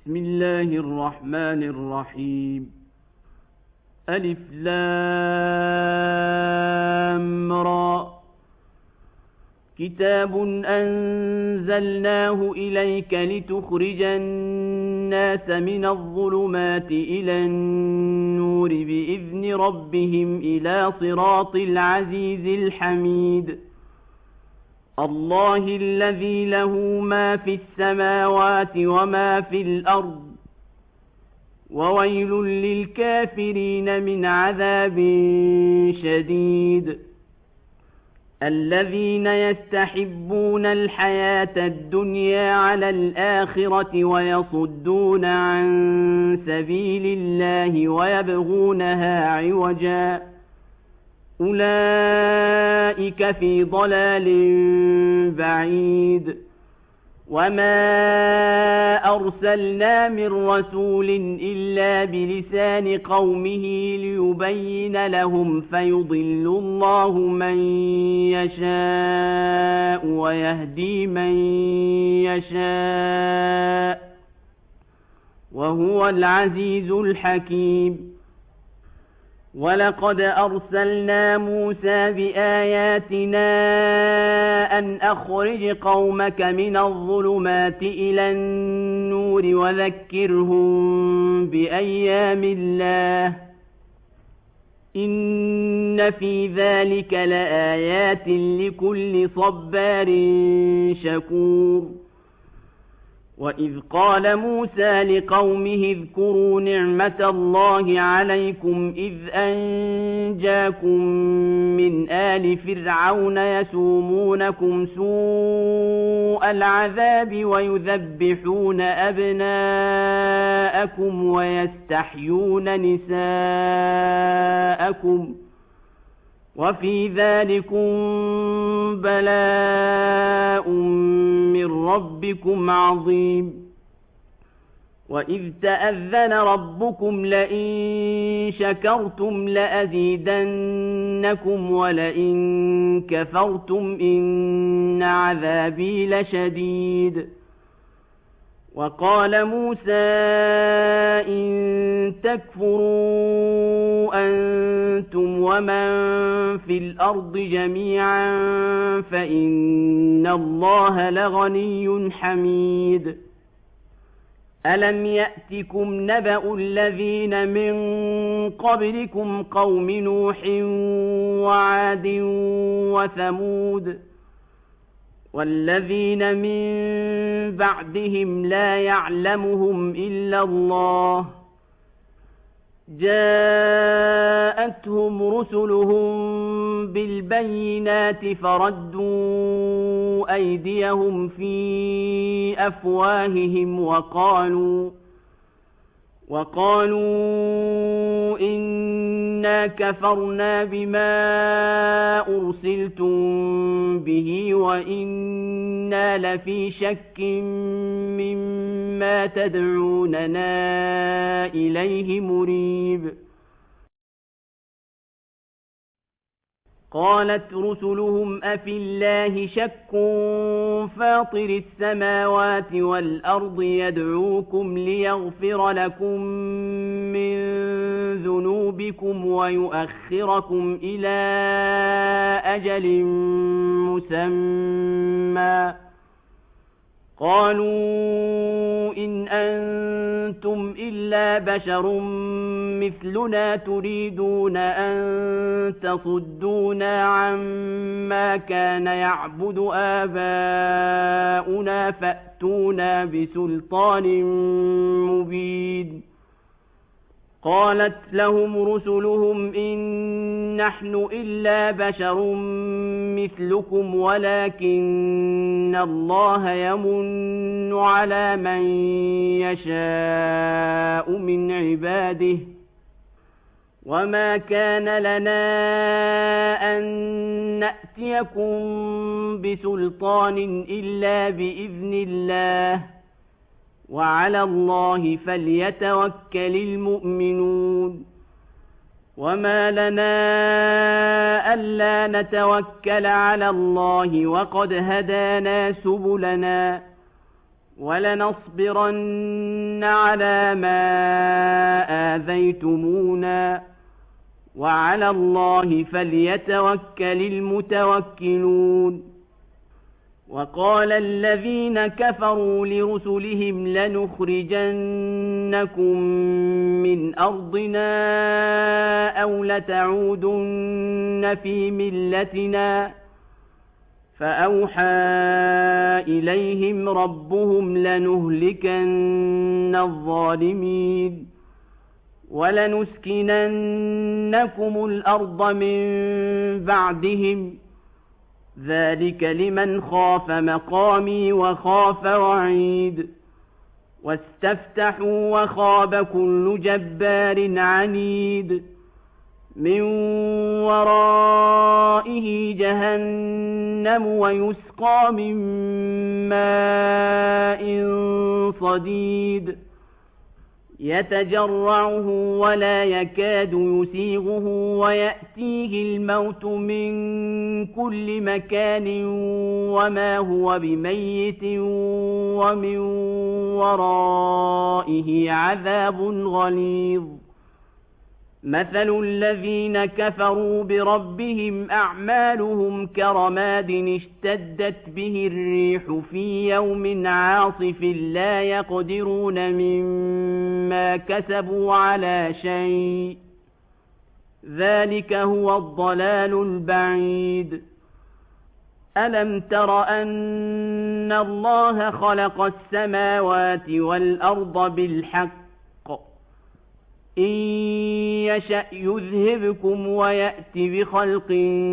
بسم الله الرحمن الرحيم ألف لام را كتاب أنزلناه إليك لتخرج الناس من الظلمات إلى النور بإذن ربهم إلى صراط العزيز الحميد الله الذي له ما في السماوات وما في الأرض وويل للكافرين من عذاب شديد الذين يستحبون الحياة الدنيا على الآخرة ويصدون عن سبيل الله ويبغونها عوجا أولئك في ضلال بعيد وما أرسلنا من رسول إلا بلسان قومه ليبين لهم فيضل الله من يشاء ويهدي من يشاء وهو العزيز الحكيم ولقد أرسلنا موسى بآياتنا أن أخرج قومك من الظلمات إلى النور وذكرهم بأيام الله إن في ذلك لآيات لكل صبار شكور وإذ قال موسى لقومه اذكروا نعمة الله عليكم إذ أنجاكم من آل فرعون يسومونكم سوء العذاب ويذبحون أبناءكم ويستحيون نساءكم وفي ذلكم بلاء من ربكم عظيم وإذ تأذن ربكم لئن شكرتم لأزيدنكم ولئن كفرتم إن عذابي لشديد وقال موسى إن تكفروا أنتم ومن في الأرض جميعا فإن الله لغني حميد ألم يأتكم نبأ الذين من قبلكم قوم نوح وعاد وثمود والذين من بعدهم لا يعلمهم إلا الله جاءتهم رسلهم بالبينات فردوا أيديهم في أفواههم وقالوا إنا كفرنا بما أرسلتم به وإنا لفي شك مما تدعوننا إليه مريب قالت رسلهم أفي الله شك فاطر السماوات والأرض يدعوكم ليغفر لكم من ذنوبكم ويؤخركم إلى أجل مسمى قالوا إن أنتم إلا بشر مثلنا تريدون أن تصدونا عما كان يعبد آباؤنا فأتونا بسلطان مبين قالت لهم رسلهم إن نحن إلا بشر مثلكم ولكن الله يمن على من يشاء من عباده وما كان لنا أن نأتيكم بسلطان إلا بإذن الله وعلى الله فليتوكل المؤمنون وما لنا ألا نتوكل على الله وقد هدانا سبلنا ولنصبرن على ما آذيتمونا وعلى الله فليتوكل المتوكلون. وقال الذين كفروا لرسلهم لنخرجنكم من أرضنا أو لتعودن في ملتنا فأوحى إليهم ربهم لنهلكن الظالمين ولنسكننكم الأرض من بعدهم ذلك لمن خاف مقامي وخاف وعيد. واستفتحوا وخاب كل جبار عنيد من ورائه جهنم ويسقى من ماء صديد يتجرعه ولا يكاد يسيغه ويأتيه الموت من كل مكان وما هو بميت ومن ورائه عذاب غليظ. مثل الذين كفروا بربهم أعمالهم كرماد اشتدت به الريح في يوم عاصف لا يقدرون مما كسبوا على شيء ذلك هو الضلال البعيد. ألم تر أن الله خلق السماوات والأرض بالحق إن يشأ يذهبكم ويأت بخلق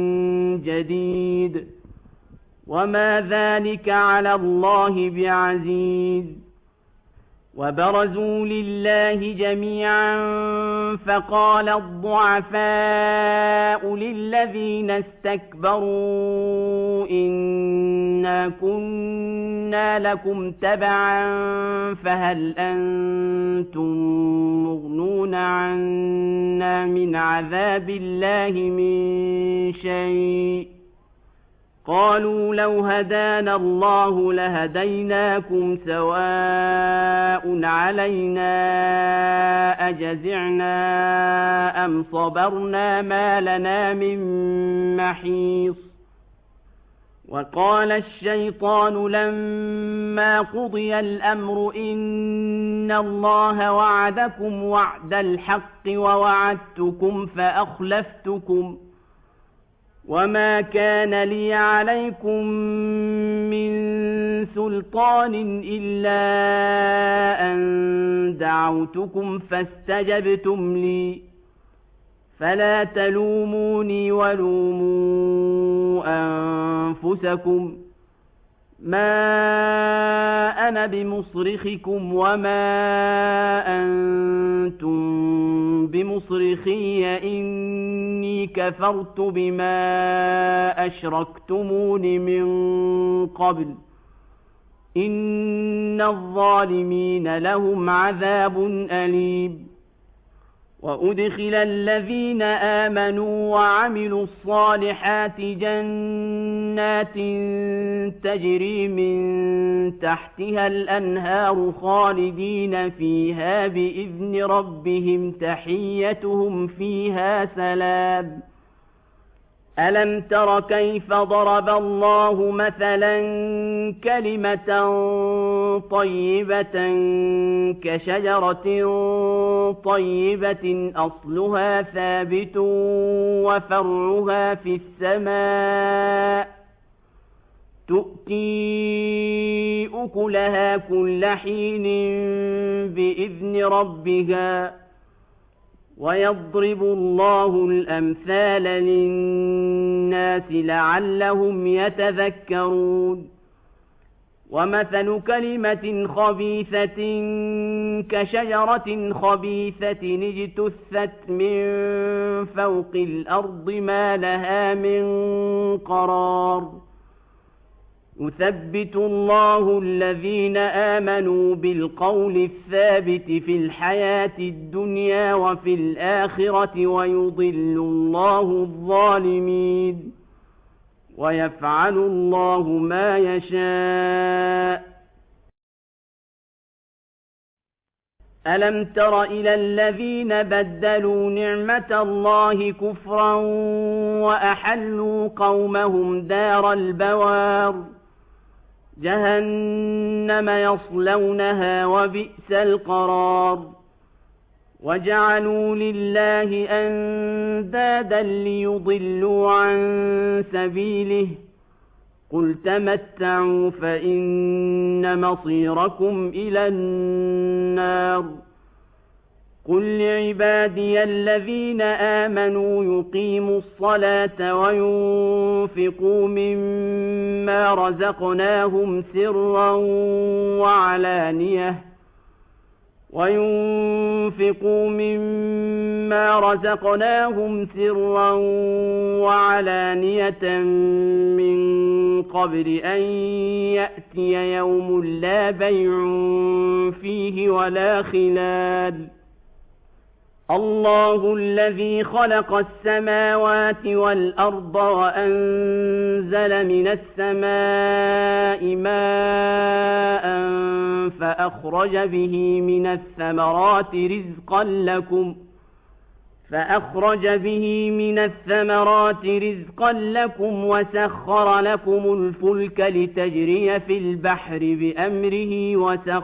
جديد وما ذلك على الله بعزيز. وبرزوا لله جميعا فقال الضعفاء للذين استكبروا إنا كنا لكم تبعا فهل أنتم مغنون عنا من عذاب الله من شيء قالوا لو هدانا الله لهديناكم سواء علينا أجزعنا أم صبرنا ما لنا من محيص. وقال الشيطان لما قضي الأمر إن الله وعدكم وعد الحق ووعدتكم فأخلفتكم وما كان لي عليكم من سلطان إلا أن دعوتكم فاستجبتم لي فلا تلوموني ولوموا أنفسكم ما أنا بمصرخكم وما أنتم بمصرخي إني كفرت بما أشركتمون من قبل إن الظالمين لهم عذاب أليم. وأدخل الذين آمنوا وعملوا الصالحات جنات تجري من تحتها الأنهار خالدين فيها بإذن ربهم تحيتهم فيها سلام. ألم تر كيف ضرب الله مثلا كلمة طيبة كشجرة طيبة أصلها ثابت وفرعها في السماء تؤتي أكلها كل حين بإذن ربها ويضرب الله الأمثال للناس لعلهم يتذكرون. ومثل كلمة خبيثة كشجرة خبيثة اجتثت من فوق الأرض ما لها من قرار. يثبت الله الذين آمنوا بالقول الثابت في الحياة الدنيا وفي الآخرة ويضل الله الظالمين ويفعل الله ما يشاء. ألم تر إلى الذين بدلوا نعمة الله كفرا وأحلوا قومهم دار البوار جهنم يصلونها وبئس القرار وجعلوا لله أندادا ليضلوا عن سبيله قل تمتعوا فإن مصيركم إلى النار قل لعبادي الذين آمنوا يقيموا الصلاة وينفقوا مما رزقناهم سرا وعلانية من قبل أن يأتي يوم لا بيع فيه ولا خلال الله الذي خلق السماوات والأرض وأنزل من السماء ماء فأخرج به من الثمرات رزقا لكم وسخر لكم الفلك لتجري في البحر بأمره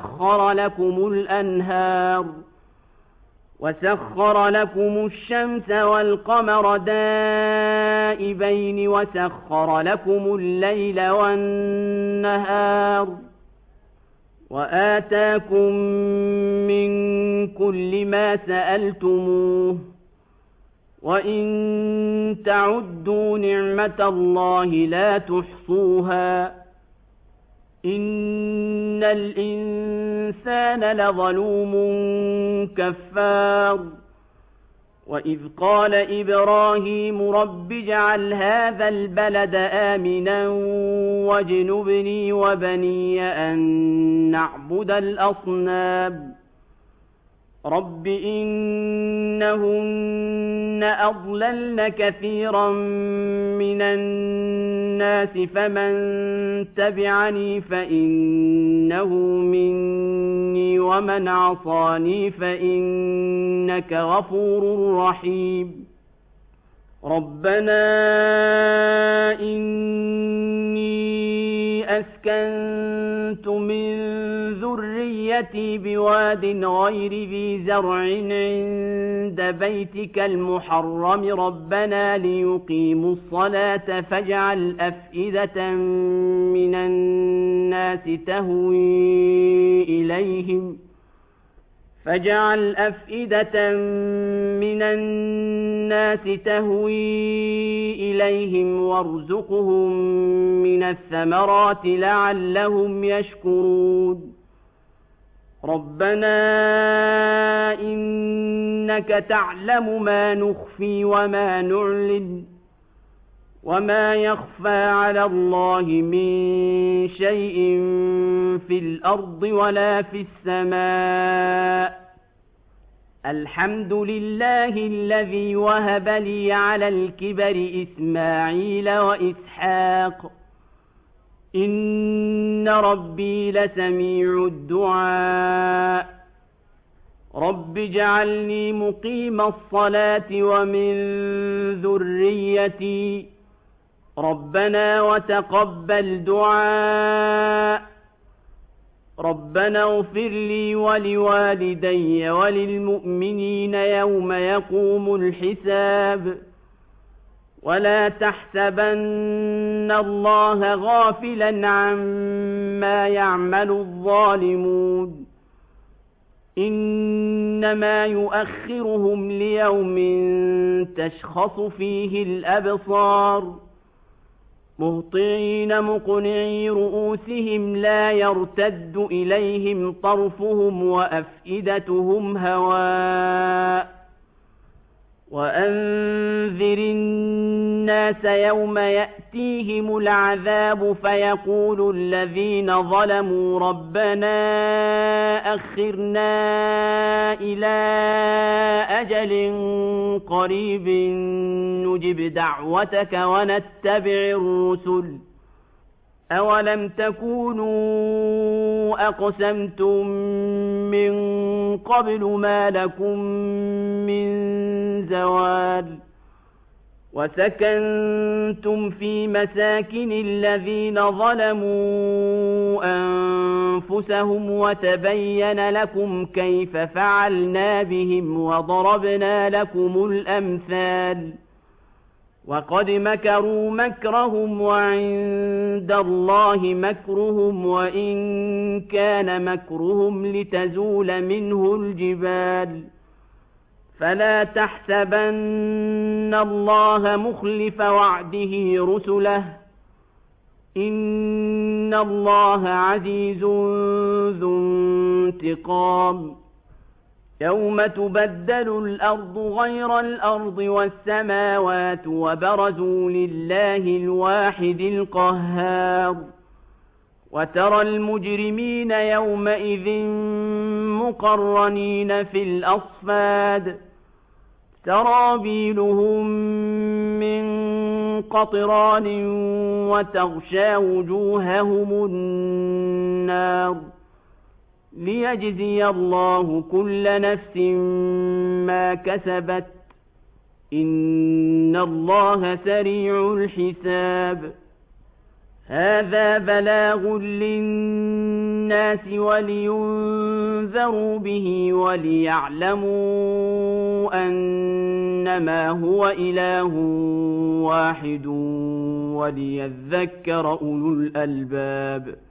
وسخر لكم الشمس والقمر دائبين وسخر لكم الليل والنهار وآتاكم من كل ما سألتموه وإن تعدوا نعمة الله لا تحصوها إن الإنسان لظلوم كفار وإذ قال إبراهيم رب اجعل هذا البلد آمنا واجنبني وبني أن نعبد الأصنام رب إنهن أضللن كثيرا من الناس فمن تبعني فإنه مني ومن عصاني فإنك غفور رحيم ربنا إني أسكنت من ذريتي بواد غير ذي زرع عند بيتك المحرم ربنا ليقيموا الصلاة فاجعل أفئدة من الناس تهوي إليهم وارزقهم من الثمرات لعلهم يشكرون ربنا إنك تعلم ما نخفي وما نعلن وما يخفى على الله من شيء في الأرض ولا في السماء الحمد لله الذي وهب لي على الكبر إسماعيل وإسحاق إن ربي لسميع الدعاء رب اجعلني مقيم الصلاة ومن ذريتي ربنا وتقبل دعاء ربنا اغفر لي ولوالدي وللمؤمنين يوم يقوم الحساب ولا تحسبن الله غافلا عما يعمل الظالمون إنما يؤخرهم ليوم تشخص فيه الأبصار مهطعين مقنعي رؤوسهم لا يرتد إليهم طرفهم وأفئدتهم هواء وأنذر الناس يوم يأتيهم العذاب فيقول الذين ظلموا ربنا أخرنا إلى أجل قريب نجب دعوتك ونتبع الرسل أولم تكونوا أقسمتم من قبل ما لكم من زوال وسكنتم في مساكن الذين ظلموا أنفسهم وتبين لكم كيف فعلنا بهم وضربنا لكم الأمثال وقد مكروا مكرهم وعند الله مكرهم وإن كان مكرهم لتزول منه الجبال فلا تحسبن الله مخلف وعده رسله إن الله عزيز ذو انتقام يوم تبدل الأرض غير الأرض والسماوات وبرزوا لله الواحد القهار وترى المجرمين يومئذ مقرنين في الأصفاد سرابيلهم من قطران وتغشى وجوههم النار ليجزي الله كل نفس ما كسبت إن الله سريع الحساب هذا بلاغ للناس ولينذروا به وليعلموا أنما هو إله واحد وليذكر أولو الألباب